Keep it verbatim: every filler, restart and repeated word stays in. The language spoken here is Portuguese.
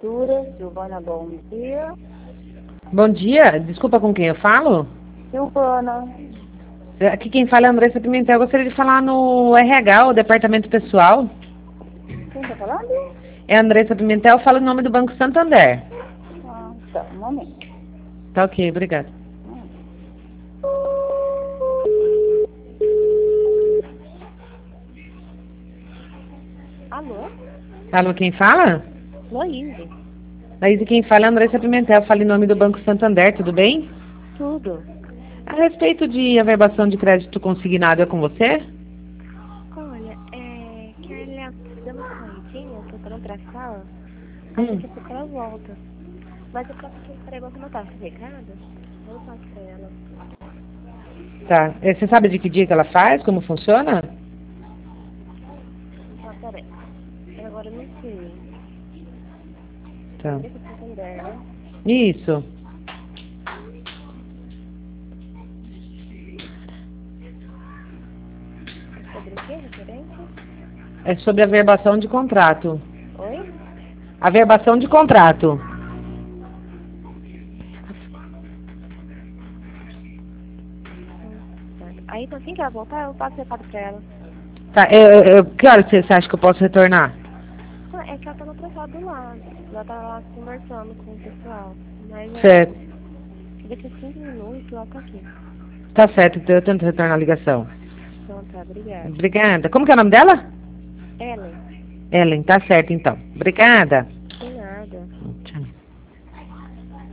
Cultura, Silvana, bom dia. Bom dia, desculpa, com quem eu falo? Silvana, Aqui quem fala é a Andressa Pimentel. Eu gostaria de falar no R H, o Departamento Pessoal. quem tá falando? É a Andressa Pimentel, fala em nome do Banco Santander. Ah, tá, um momento. Tá ok, obrigada. Hum. Alô? Alô, quem fala? Loíse. Laís, quem fala é a Andressa Pimentel, fala em nome do Banco Santander, tudo bem? Tudo. A respeito de averbação de crédito consignado, é com você? Olha, é... Carla, deu uma saidinha, tô entrando pra sala. Aí Hum. daqui a pouco ela volta. Mas eu posso que para igual como tá esse recado? Eu passo pra ela. Tá. É, você sabe de que dia que ela faz? Como funciona? Ah, peraí. Eu agora não sei. Tá. Deixa eu entender, né? Isso. Sobre o quê, referente? É sobre averbação de contrato. Oi? Averbação de contrato. Aí, então, assim que ela voltar, eu passo o recado pra ela. Tá. Eu, eu, que horas você acha que eu posso retornar? Ah, é que ela tá no outro lado do lado. Ela tá lá conversando com o pessoal. Mas é, Certo. daqui a cinco minutos ela tá aqui. Tá certo, então eu tento retornar a ligação. Então tá, obrigada. Obrigada. Como que é o nome dela? Ellen. Ellen, tá certo então. Obrigada.